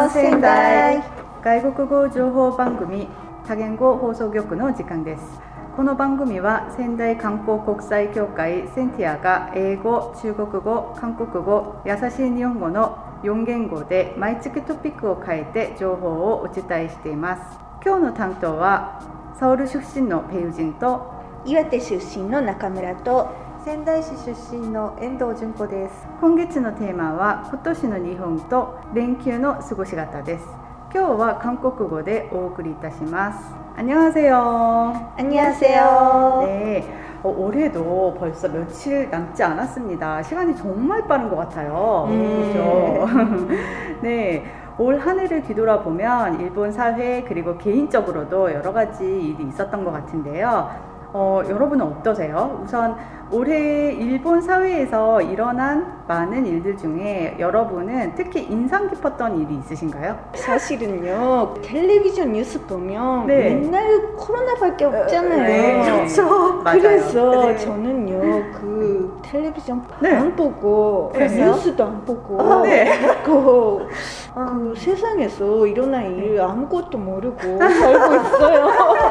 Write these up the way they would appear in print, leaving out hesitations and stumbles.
仙台外国語情報番組多言語放送局の時間です。この番組は仙台観光国際協会センティアが英語、中国語、韓国語、優しい日本語の4言語で毎月トピックを変えて情報をお伝えしています。今日の担当はソウル出身のペユジンと岩手出身の中村と仙台市出身の遠藤純子です。 今月のテーマは今年の日本と連休の過ごし方です。今日は韓国語でお送りいたします。안녕하세요. 안녕하세요. 네, 올해도 벌써 며칠 남지 않았습니다. 시간이 정말 빠른 것 같아요. 그렇죠? 네, 올 한 해를 뒤돌아보면 일본 사회 그리고 개인적으로도 여러 가지 일이 있었던 것 같은데요. 여러분은 어떠세요? 우선 올해 일본 사회에서 일어난 많은 일들 중에 여러분은 특히 인상 깊었던 일이 있으신가요? 사실은요, 텔레비전 뉴스 보면 네. 맨날 코로나밖에 없잖아요. 네, 그렇죠. 맞아요. 그래서 네. 저는요, 그 텔레비전 네. 안 보고 그랬어요? 뉴스도 안 보고 네. 그 세상에서 일어난 일 아무것도 모르고 살고 있어요.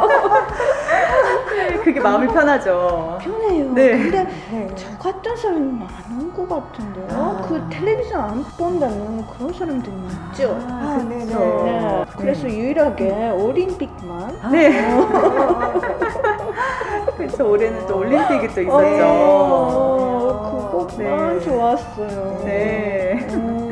그게 마음이 편하죠. 편해요. 네. 근데 네. 저 같은 사람이 많은 것 같은데요. 그 텔레비전 안 본다는 그런 사람들이 많죠. 네네. 네. 그래서 유일하게 올림픽만. 네. 그래서 올해는 또 올림픽이 또 있었죠. 그것만 네. 좋았어요. 네.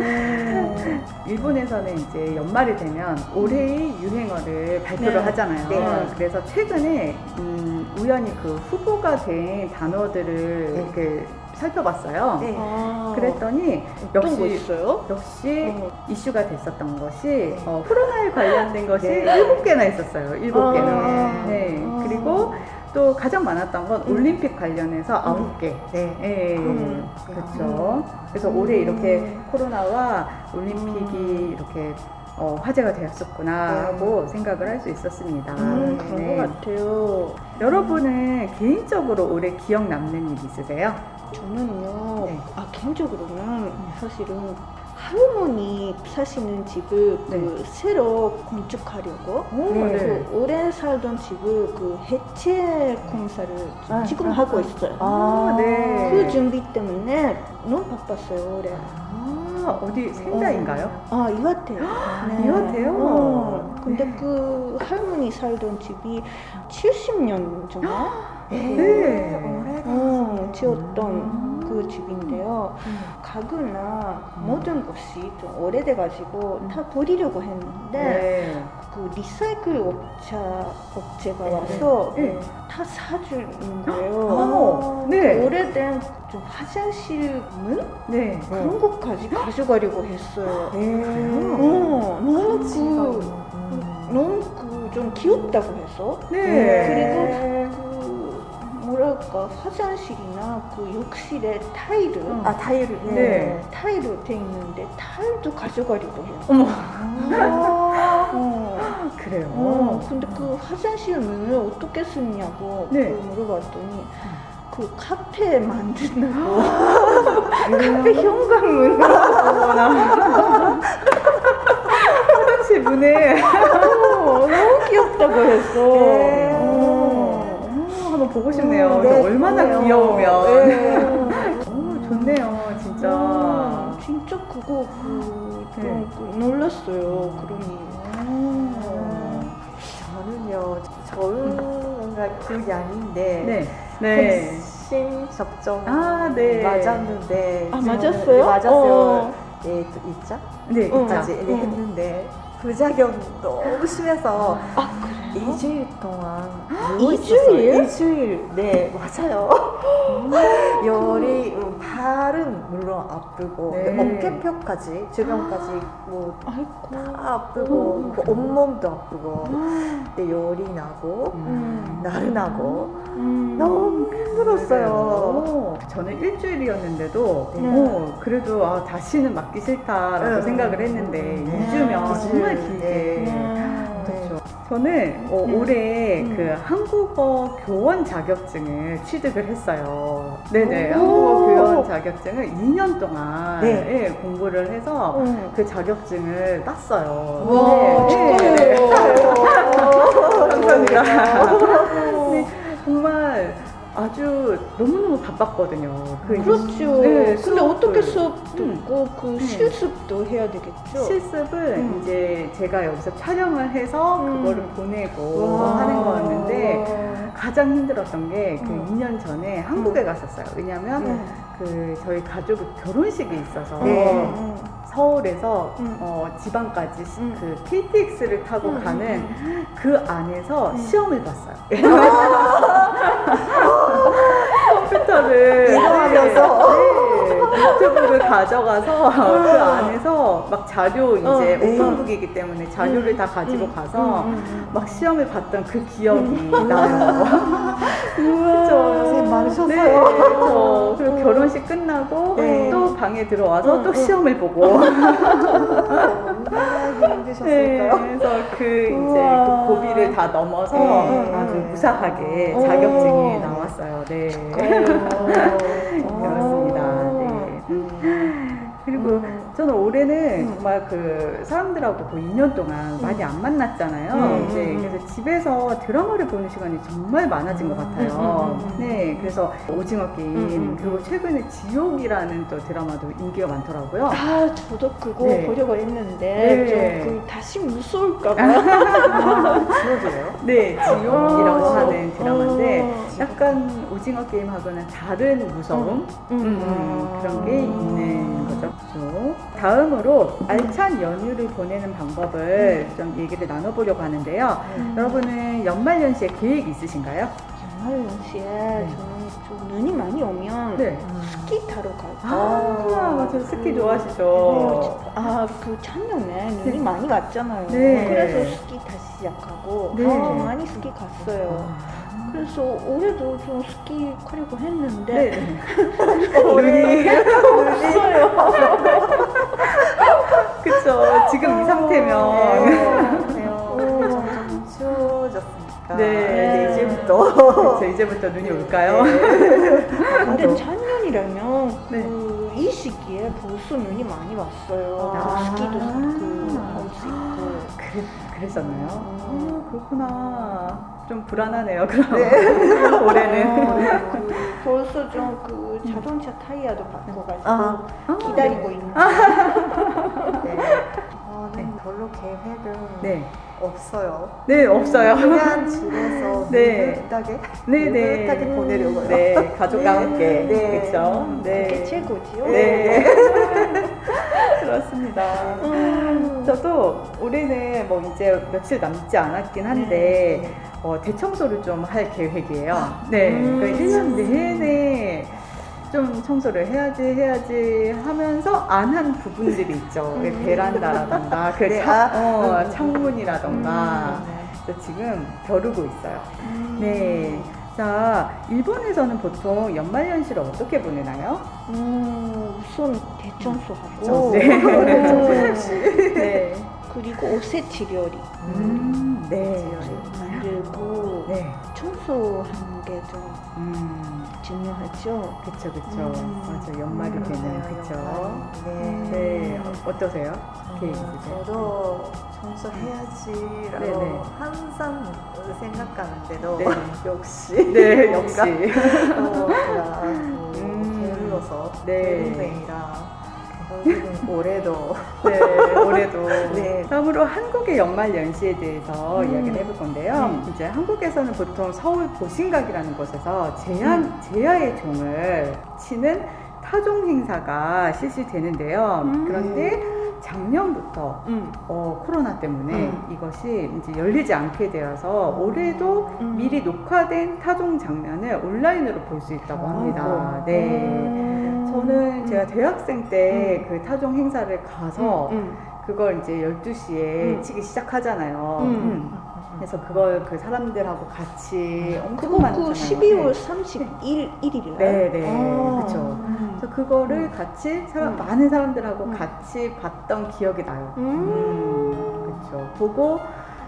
일본에서는 이제 연말이 되면 올해의 유행어를 발표를 네. 하잖아요. 네. 그래서 최근에 우연히 그 후보가 된 단어들을 이렇게 살펴봤어요. 네. 그랬더니 어떤 거 있어요? 역시 이슈가 됐었던 것이 코로나에 관련된 것이 7개나 있었어요. 7개나. 네. 그리고 또 가장 많았던 건 올림픽 관련해서 9개. 네. 네. 그렇죠. 그래서 올해 이렇게 코로나와 올림픽이 이렇게 화제가 되었었구나 하고 생각을 할 수 있었습니다. 그런 네. 것 같아요. 여러분은 개인적으로 올해 기억 남는 일 있으세요? 저는요, 네. 개인적으로는 사실은 할머니 사시는 집을 그 새로 건축하려고 네. 그 오래 살던 집을 그 해체 공사를 지금 하고 있어요. 네. 그 준비 때문에 너무 바빴어요, 올해. 어디仙台인가요? 이와테요. 이와테요? 근데 그 할머니 살던 집이 70년 전에 지었던 그 집인데요. 가구나 모든 것이 좀 오래돼가지고 다 버리려고 했는데 그 리사이클 업체가 와서 다 사주는 거예요. 네. 오래된 좀 화장실 문? 그런 것까지 가져가려고 했어요. 너무 좀 귀엽다고 해서. 그리고 뭐랄까 화장실이나 그 욕실에 타일을 타일로 돼 있는데 타일도 가져가려고 해요. 그래요. 근데 그 화장실 문을 어떻게 쓰냐고 물어봤더니 그 카페 만든다고 카페 현관문을 화장실 문에 너무 귀엽다고 했어. 한번 보고 싶네요. 얼마나 귀여우면. 좋네요, 진짜. 진짜 그거 놀랐어요. 그러니. 저는요, 저는 기억이 아닌데 백신 접종 맞았는데 맞았어요? 맞았어요. 네, 또 2차? 네, 2차까지 했는데 부작용 너무 심해서 그래요? 2주일 동안 2주일? 2주일 네 맞아요. 열이 팔은 물론 아프고 어깨뼈까지 주변까지 뭐 다 아프고 온몸도 아프고 근데 열이 나고 나른하고 너무 힘들었어요. 저는 일주일이었는데도 그래도 다시는 맞기 싫다라고 생각을 했는데 2주면 정말 길게 그렇죠. 저는 올해 그 한국어 교원 자격증을 취득을 했어요. 네네. 한국어 교원 자격증을 2년 동안 네. 공부를 해서 그 자격증을 땄어요. 와, 네. 축하해요. 감사합니다. 네, 정말 아주 너무너무 바빴거든요. 그렇죠. 네, 근데 어떻게 수업 듣고 그 실습도 해야 되겠죠? 실습은 이제 제가 여기서 촬영을 해서 그거를 보내고 하는 거였는데 가장 힘들었던 게 그 2년 전에 한국에 갔었어요. 왜냐면 그 저희 가족 결혼식이 있어서 서울에서 지방까지 그 KTX를 타고 가는 그 안에서 시험을 봤어요. 컴퓨터를 이동하면서 노트북을 가져가서 그 안에서 막 자료 이제 오픈북이기 때문에 자료를 다 가지고 가서 막 시험을 봤던 그 기억이 나요. 그렇죠. 고생 많으셨어요. 네, 그렇죠. 그리고 결혼식 끝나고 또 방에 들어와서 또 시험을 보고. 얼마나 힘드셨을까요? 그래서 그 이제 그 고비를 다 넘어서 아주 무사하게 자격증이 나왔어요. 네. 그렇습니다. 네. 그리고 저는 올해는 정말 그 사람들하고 거의 2년 동안 많이 안 만났잖아요. 네, 그래서 집에서 드라마를 보는 시간이 정말 많아진 것 같아요. 네, 그래서 오징어 게임 그리고 최근에 지옥이라는 또 드라마도 인기가 많더라고요. 아, 저도 그거 보려고 했는데 네. 좀 그 다시 무서울까봐. 지옥이에요? 네, 지옥이라고 하는 드라마인데 약간 오징어 게임하고는 다른 무서움 그런 게 있는 거죠. 다음으로 알찬 연휴를 보내는 방법을 좀 얘기를 나눠보려고 하는데요. 여러분은 연말연시에 계획 있으신가요? 연말연시에 저는 좀 눈이 많이 오면 스키 타러 가고. 맞아요. 스키 좋아하시죠? 그 작년에 눈이 많이 왔잖아요. 네. 그래서 스키 다시 시작하고 좀 많이 스키 갔어요. 그래서 올해도 좀 스키 가려고 했는데 눈이 없어요. 그쵸. 지금 이 상태면 점점 추워졌으니까. 네, 이제부터. 그쵸, 이제부터 눈이 올까요? 근데 작년이라면 이 시기에 벌써 눈이 많이 왔어요. 스키도 할 수 있고. 그랬었나요? 그렇구나. 좀 불안하네요. 그럼 올해는 벌써 좀 그 자동차 타이어도 바꿔가지고 기다리고 있는. 저는 별로 계획은 없어요. 네, 없어요. 그냥 집에서 느긋하게 보내려고요. 네, 가족과 함께. 그렇죠. 그게 최고지요. 네. 그렇습니다. 저도 올해는 뭐 이제 며칠 남지 않았긴 한데 대청소를 좀 할 계획이에요. 네, 그러니까 1년 내내 좀 청소를 해야지 하면서 안 한 부분들이 있죠. 베란다라던가 창문이라던가 그래서 지금 벼르고 있어요. 네. 자, 일본에서는 보통 연말연시를 어떻게 보내나요? 우선 대청소하고 네. 그리고 오세치 요리 만들고 청소하는 게 좀 중요하죠. 그쵸. 맞아, 연말이 되면 그쵸. 네. 어떠세요? 계획 있으세요? 저도 청소해야지라고 항상 생각하는데도 역시 역시 제가 게을러서 게으름뱅이라 올해도 다음으로 한국의 연말연시에 대해서 이야기를 해볼 건데요. 이제 한국에서는 보통 서울 보신각이라는 곳에서 제야의 종을 치는 타종 행사가 실시되는데요. 그런데 작년부터 코로나 때문에 이것이 이제 열리지 않게 되어서 올해도 미리 녹화된 타종 장면을 온라인으로 볼 수 있다고 합니다. 저는 제가 대학생 때 그 타종 행사를 가서 그걸 이제 12시에 치기 시작하잖아요. 그래서 그걸 그 사람들하고 같이 엄청 많잖아요. 12월 31일인가요? 그렇죠. 그래서 그거를 같이 많은 사람들하고 같이 봤던 기억이 나요. 그렇죠. 보고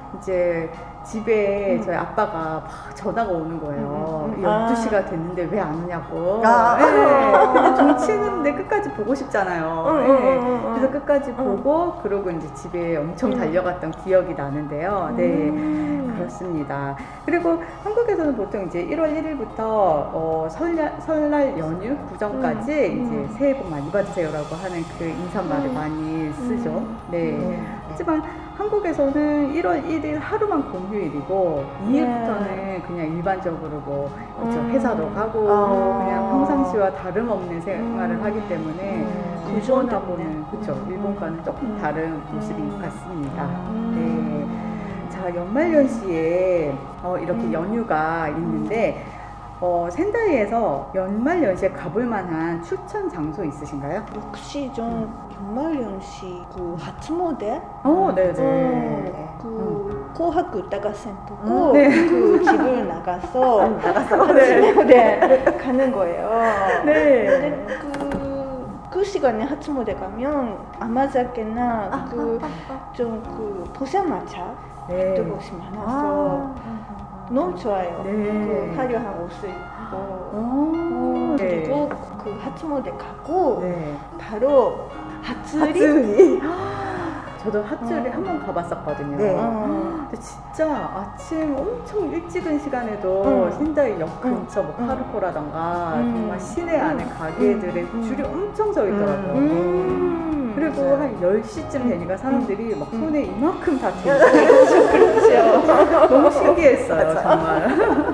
이제 집에 저희 아빠가 막 전화가 오는 거예요. 12시가 됐는데 왜 안 오냐고. 네. 근데 종 치는데 끝까지 보고 싶잖아요. 네. 그래서 끝까지 보고 그러고 이제 집에 엄청 달려갔던 기억이 나는데요. 네, 그렇습니다. 그리고 한국에서는 보통 이제 1월 1일부터 설날 연휴 구정까지 이제 새해 복 많이 받으세요라고 하는 그 인사말을 많이 쓰죠. 네. 하지만 한국에서는 1월 1일 하루만 공휴일이고 2일부터는 그냥 일반적으로 뭐 그렇죠. 회사도 가고 그냥 평상시와 다름없는 생활을 하기 때문에 일본하고는 그렇죠. 일본과는 조금 다른 모습이 같습니다. 네. 자, 연말연시에 이렇게 연휴가 있는데 센다이에서 연말연시에 가볼 만한 추천 장소 있으신가요? 역시 좀 연말연시 그 하츠모데? 네네. 그 고학 우타가센 보고 그 집을 나가서 네. 가는 거예요. 네. 근데 그 시간에 하츠모데 가면 아마자케나 좀 보샤마차 같은 곳이 많아서 너무 좋아요. 네. 그 화려한 옷을 입고 그리고 그 하츠모데 가고 바로 하츠리? 저도 하츠리 한번 가봤었거든요. 근데 진짜 아침 엄청 일찍은 시간에도 센다이 역 근처 뭐 파르코라던가 정말 시내 안에 가게들의 줄이 엄청 서 있더라고요. 그리고 한 10시쯤 되니까 사람들이 막 손에 이만큼 다 들고 그렇죠. 너무 신기했어요, 정말.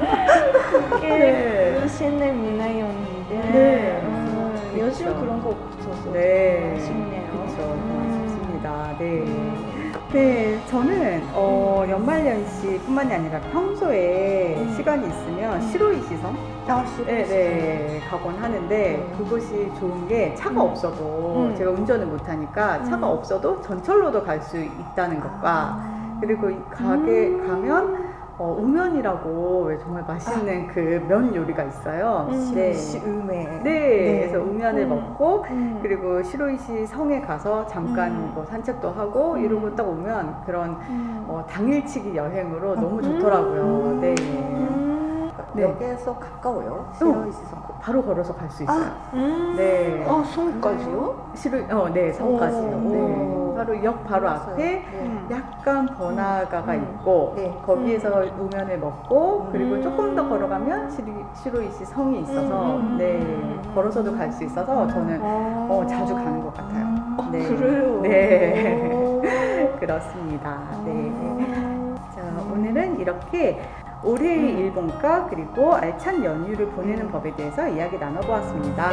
그게 시내 문화였는데 요즘 그런 거 없어서 아쉽네요. 그렇죠. 아쉽습니다. 네, 저는 연말연시뿐만이 아니라 평소에 시간이 있으면 시로이시섬 가곤 하는데 그곳이 좋은 게 차가 없어도 제가 운전을 못하니까 차가 없어도 전철로도 갈 수 있다는 것과 그리고 이 가게 가면 우면이라고 왜 정말 맛있는 그 면 요리가 있어요. 시우메. 그래서 우면을 먹고 그리고 시로이시 성에 가서 잠깐 뭐 산책도 하고 이러고 딱 오면 그런 당일치기 여행으로 너무 좋더라고요. 여기에서 가까워요? 시로이시섬 바로 걸어서 갈 수 있어요. 성까지요? 성까지요. 바로 역 바로 앞에 약간 번화가가 있고 거기에서 우면을 먹고 그리고 조금 더 걸어가면 시로이시 성이 있어서 걸어서도 갈 수 있어서 저는 자주 가는 것 같아요. 그래요? 네. 그렇습니다. 자, 오늘은 이렇게 올해의 일본과 그리고 알찬 연휴를 보내는 법에 대해서 이야기 나눠보았습니다.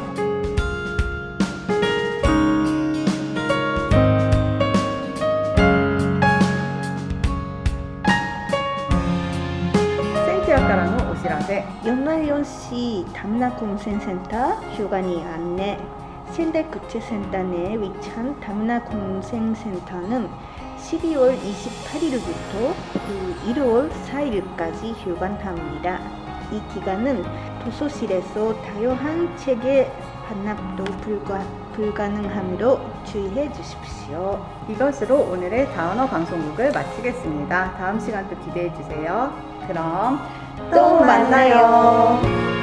센티아카라노 오시라세 연말연시 담나공생센터 휴관이 안내仙台구체센터 내에 위치한 담나공생센터는 12월 28일부터 1월 4일까지 휴관합니다. 이 기간은 도서실에서 다양한 책의 반납도 불가능하므로 주의해 주십시오. 이것으로 오늘의 다언어 방송국을 마치겠습니다. 다음 시간 또 기대해 주세요. 그럼 또 만나요.